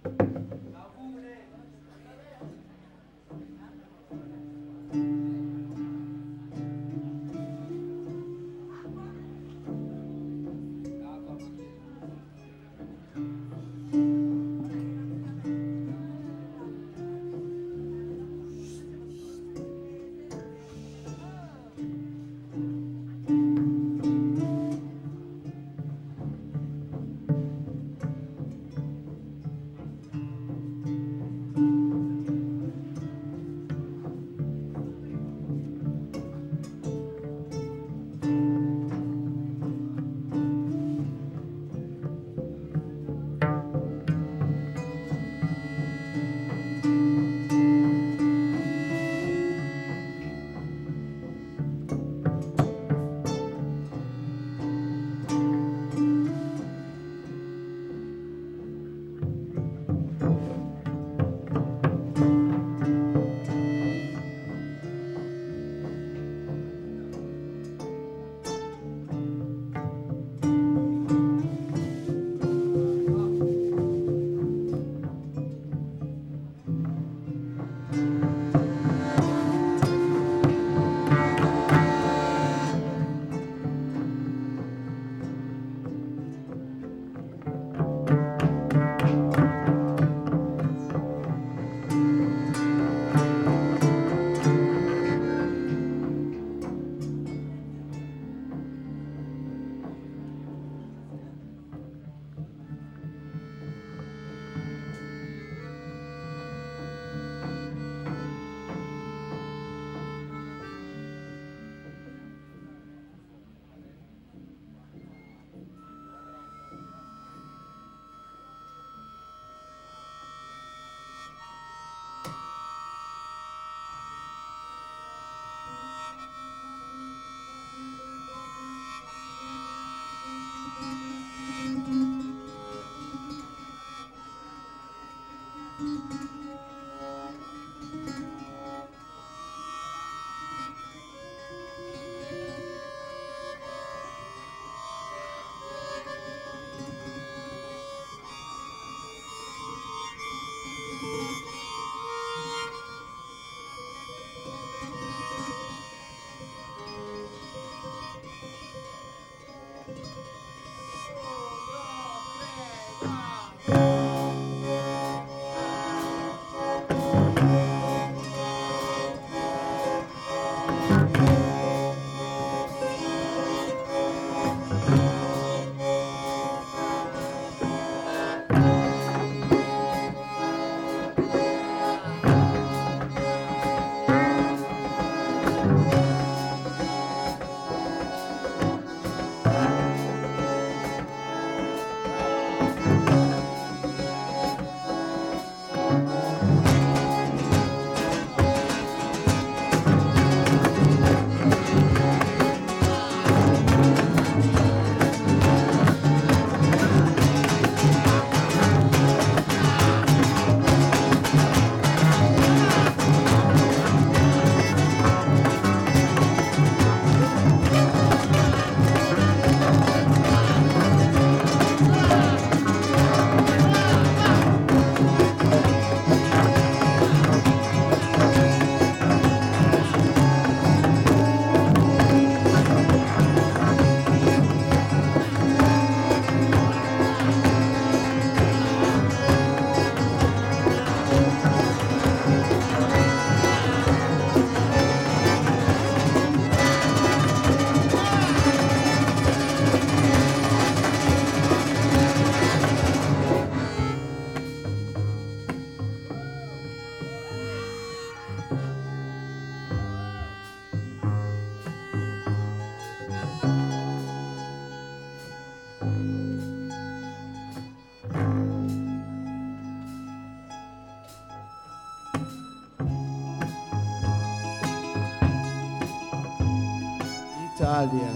Italia.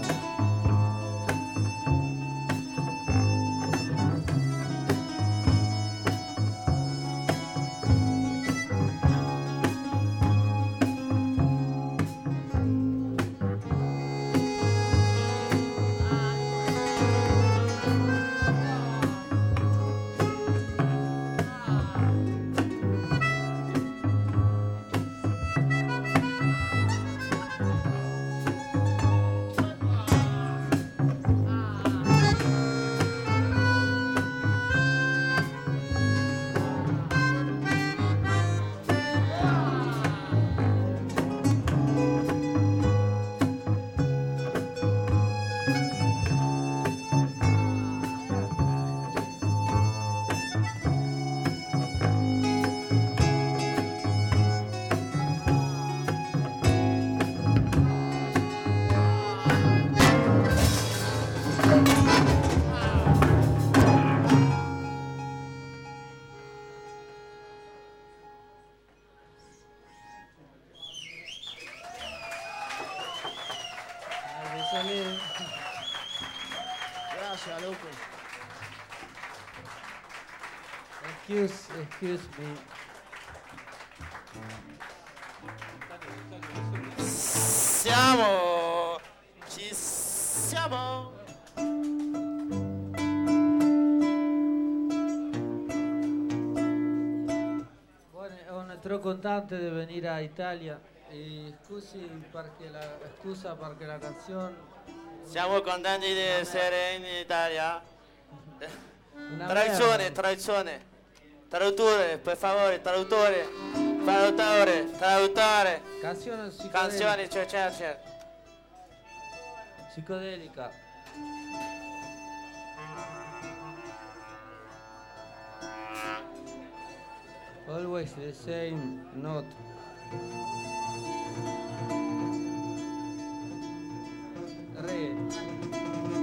gracias, loco. Excuse me. Ci siamo. Bueno, un troppo contento di venire a Italia e scusa perché la canzone... Siamo contenti di essere in Italia. Una Traduzione, merda. traduzione. Traduttore, per favore, traduttore. Traduttore. Canzone psicodelica. Canzoni, c'è. Psicodelica. Always the same note. Re.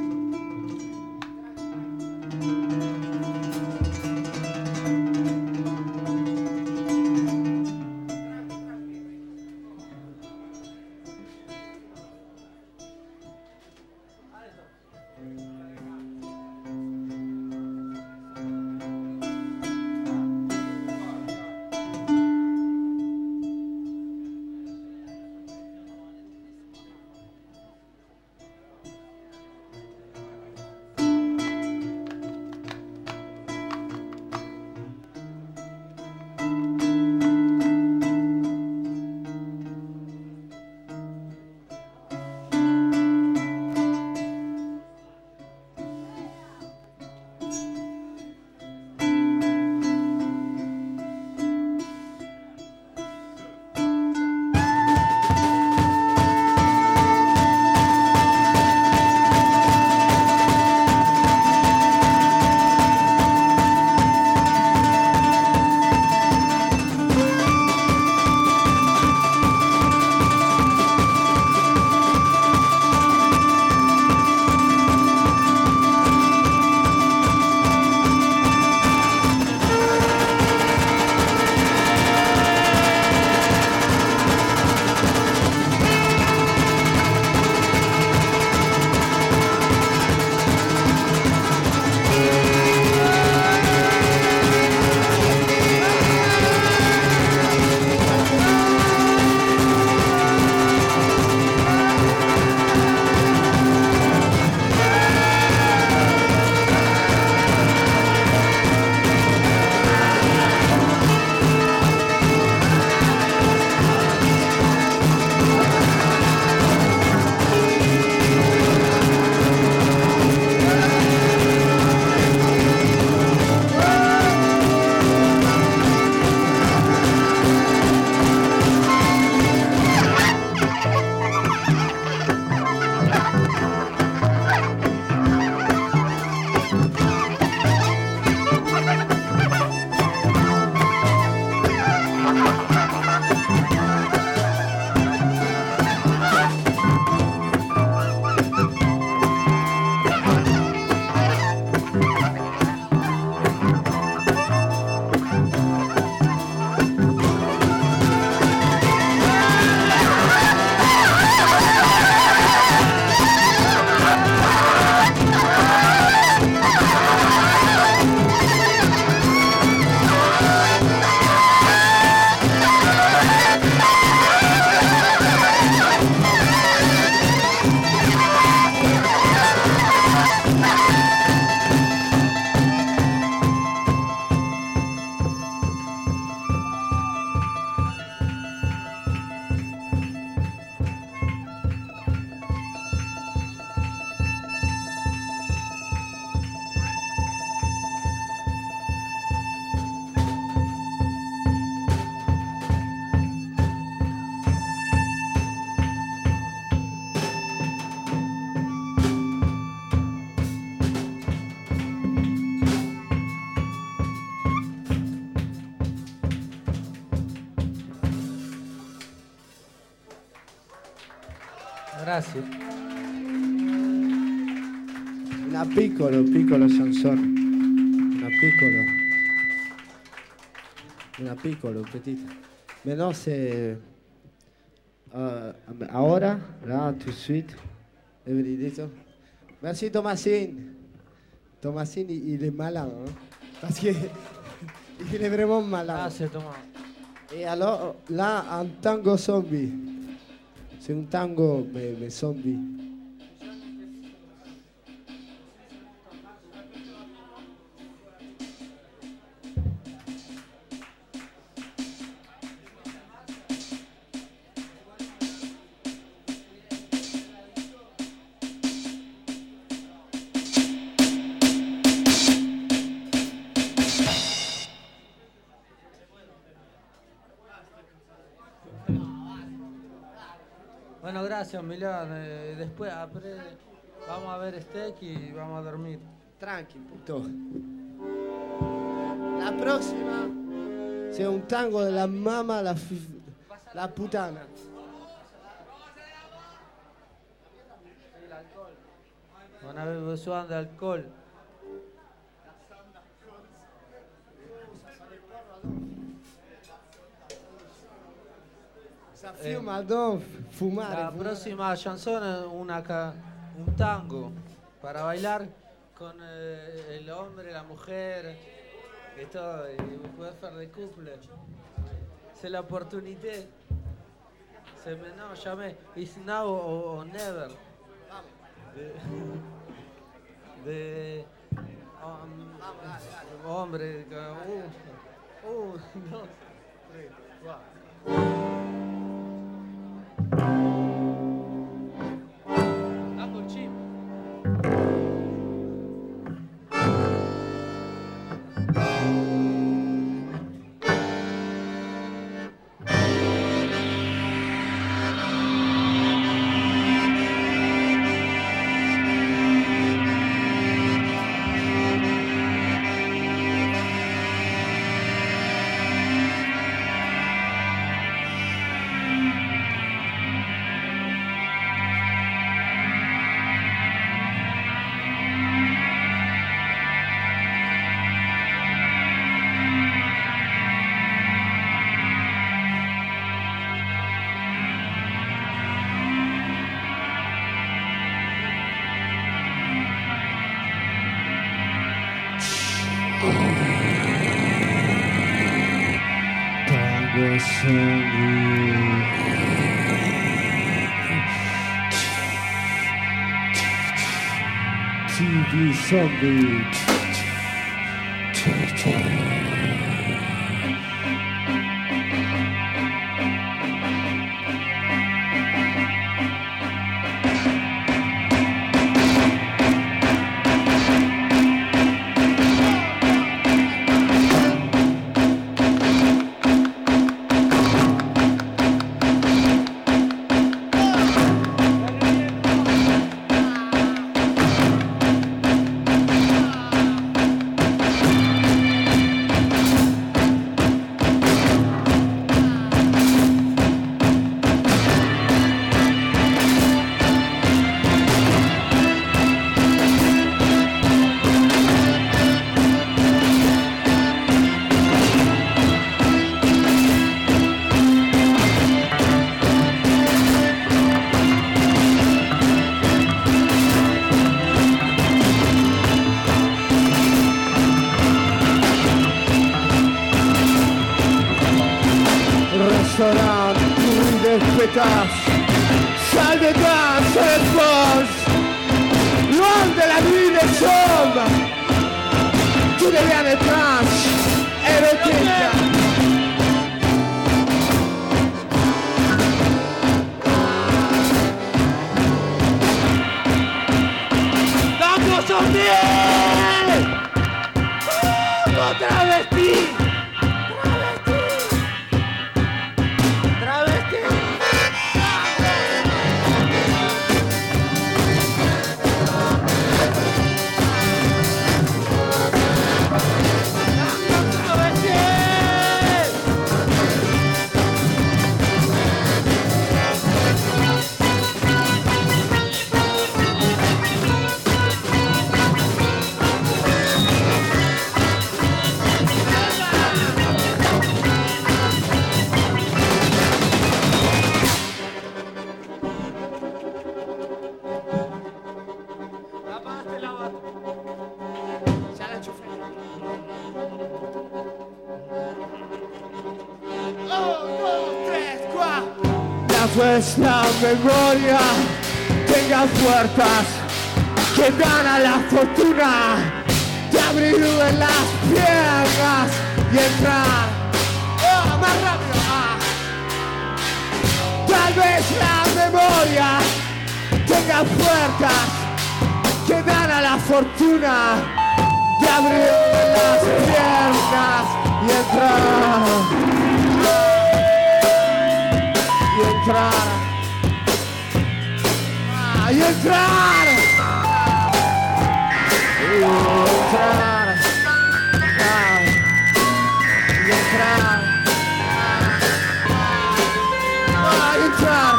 Grazie. Una piccolo chanson. Una piccolo, petite. Maintenant c'est ahora, là, tout de suite. Every little. Merci Thomasine. Thomasine, il est malin. Hein, parce qu'il il est vraiment malin. Ah, c'est Thomas. Et alors, là, un tango zombie. C'est un tango, mais zombie. Bueno, gracias, Milán. Después vamos a ver steak y vamos a dormir. Tranqui, puto. La próxima, c'est un tango de la mama, la putana. On avait besoin d'alcool. Ça fume donc, fumare. La próxima chanson es un tango para bailar con el hombre, la mujer et todo. Et vous pouvez faire des couples. C'est l'opportunité. C'est maintenant, jamais. It's now or never. De hombre. Dos, tres, cuatro. Uncle Chip. Tango zombie. TV zombie. Restaurant, bruit de pétasse, salle de danse et pause, loin de la nuit des sommes, tout devient étrange, érotique. ¡Tango zombie! ¡Travesti! tal vez la memoria tenga puertas que dan a la fortuna de abrir en las piernas y entrar. ¡Oh, más rápido! Tal vez la memoria tenga puertas que dan a la fortuna de abrir las piernas y entrar. Y entrar. Y entrar. Y entrar. Y entrar. Y entrar.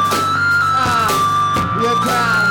Y entrar.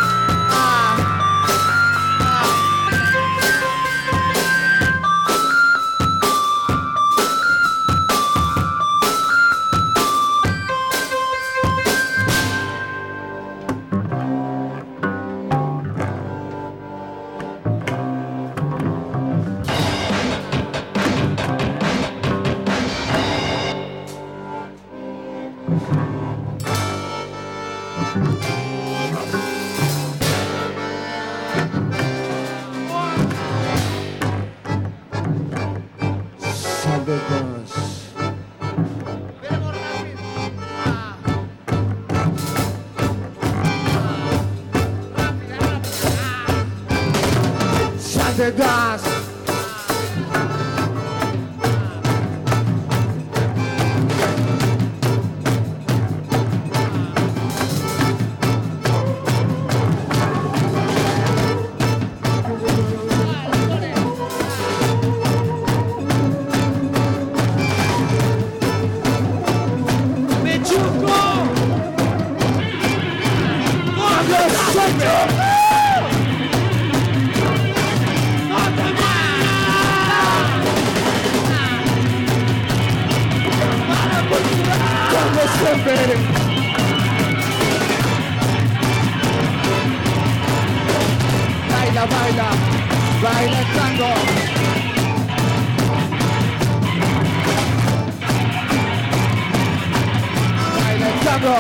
The dust. Baila, baila, baila el tango. Baila el tango.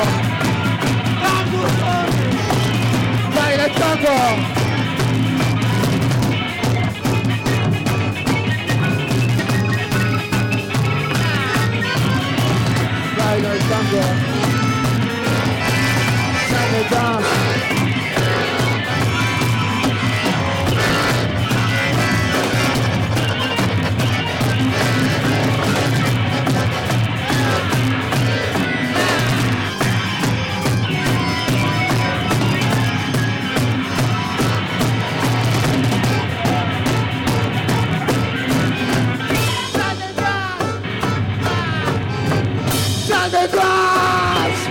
Baila el tango. Baila el tango. Sale dance. Sale dance.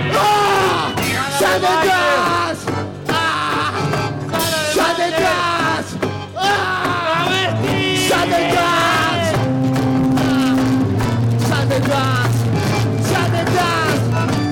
Sale dance. Sale dance. Sale dance. Sale dance. Sale dance.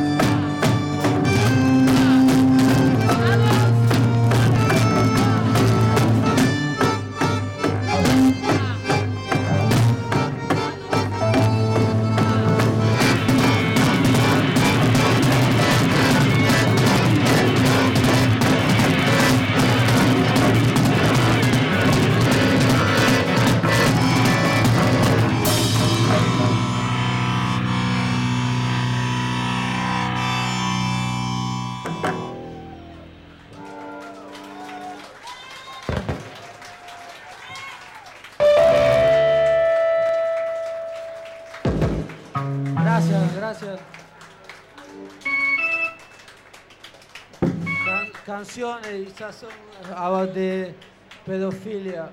Gracias. Canciones son about de pedofilia.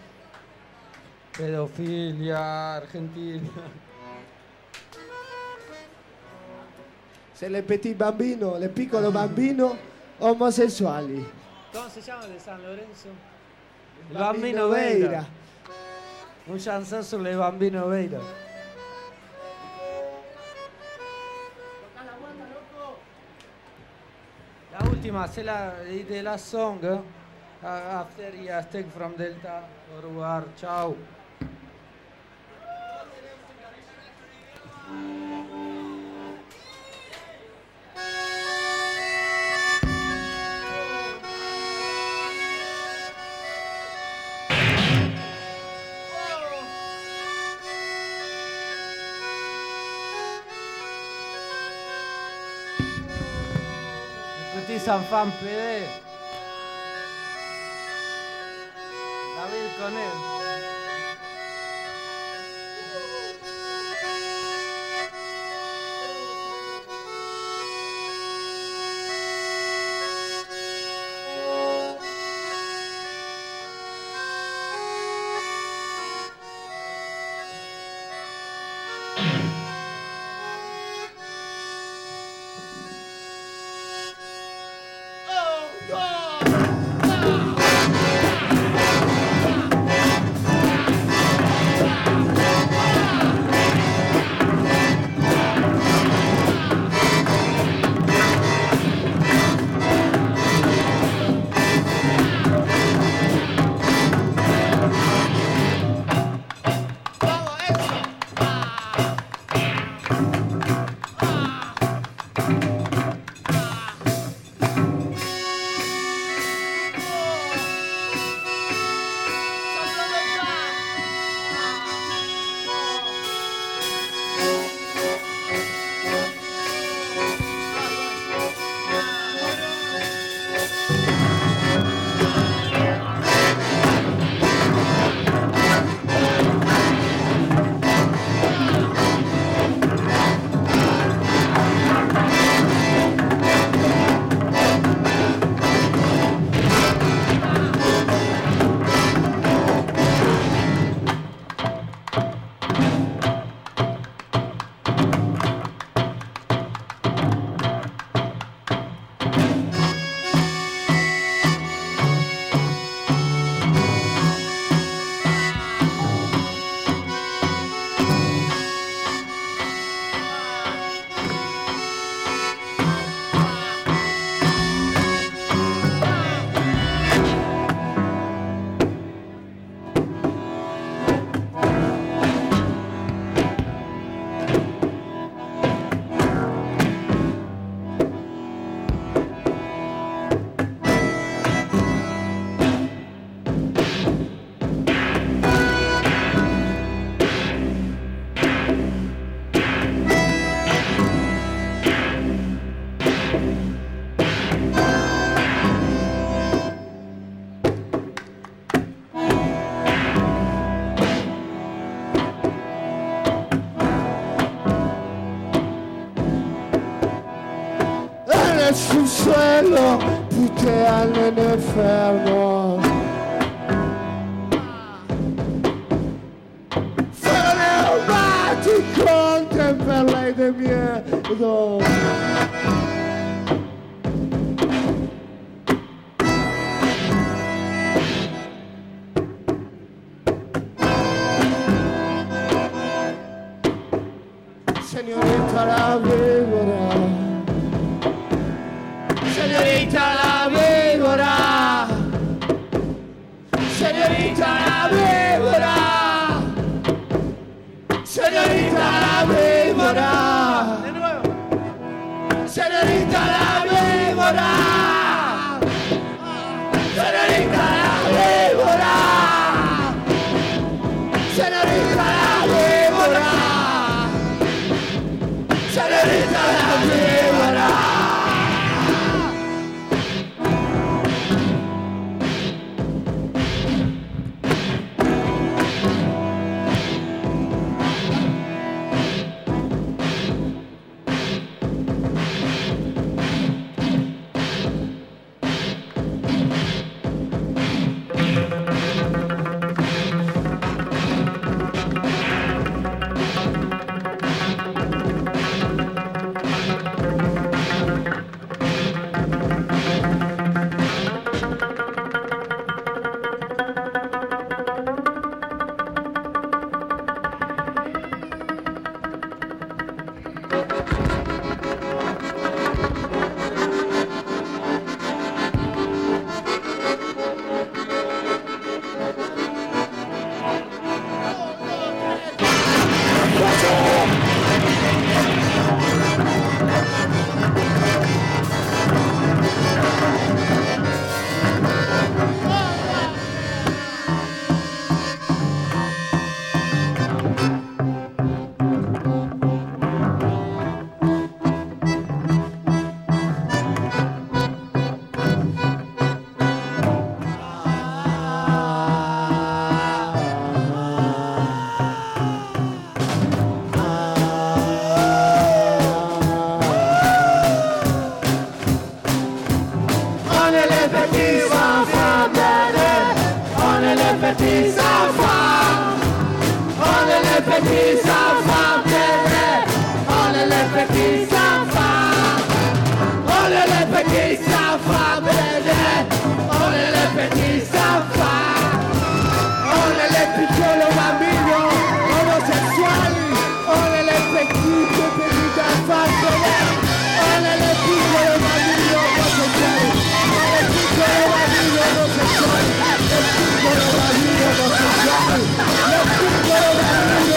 Pedofilia argentina. Se le petit bambino, le piccolo bambino omosessuali. ¿Cómo se llama de San Lorenzo? Il bambino Veira. Un chanson sulle bambino Veira. La última, c'est de la song After I Take From Delta. Au revoir, ciao. San Fan PD. David con él. Sul suelo putean en enfermo. Fuego neumático temperlei de miedo. Señorita la víbora. Señorita la víbora, señorita la víbora, señorita la víbora, De nuevo. señorita la víbora, señorita la víbora, señorita la víbora, señorita la víbora. piccolo bambino omosessuali o nelle petite per far vedere o nelle piccole bambino omosessuali nelle piccole bambino omosessuali nel piccolo bambino omosessuali nel piccolo bambino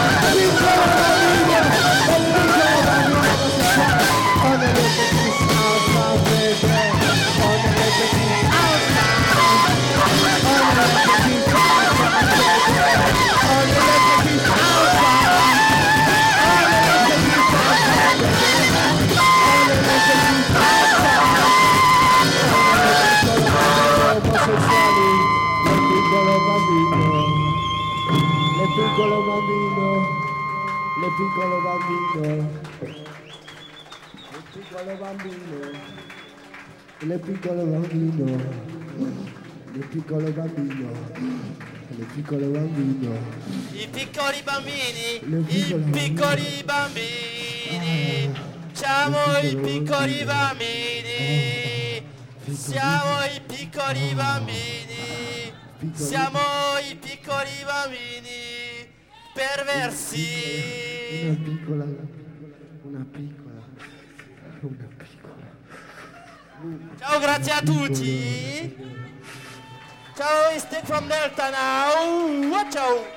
omosessuali o nelle petite alfa vedere o nelle petite alfa piccolo bambino, le piccolo bambino, le piccolo bambino, le piccolo bambino, le piccolo bambino, le piccolo bambino, I piccoli bambini, Le piccole i piccoli bambini, siamo i piccoli bambini, siamo i piccoli bambini, siamo i piccoli bambini perversi. una piccola. Ciao, grazie a tutti. Ciao, Instinct from Delta now. Ciao.